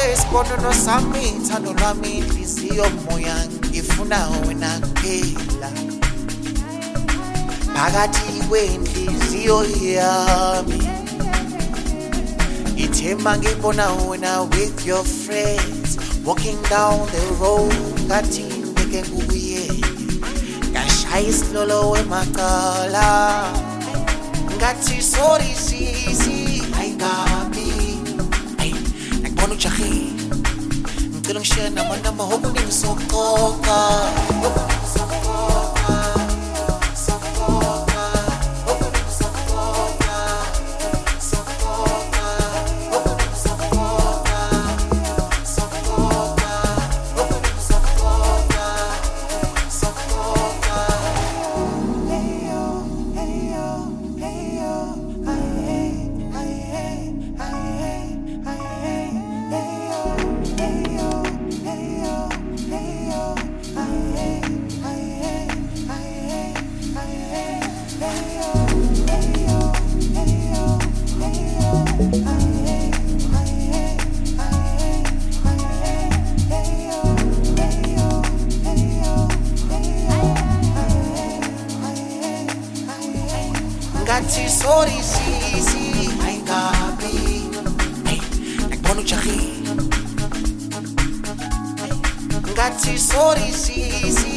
isiponono sami ithando lwami inhliziyo moya ngifuna wena kuphela phakathi kwenhliziyo yami ithemba ngibona wena with your friends walking down the road ngathi ngeke kuye ngashaya isilolo wemaqala ngathi sorry sisi ayingabi nakubona ujahi ngicela ngishare namanamba okuningi soqoqa ngathi sorry sisi ayingabi nakubona ujahi ngathi sorry sisi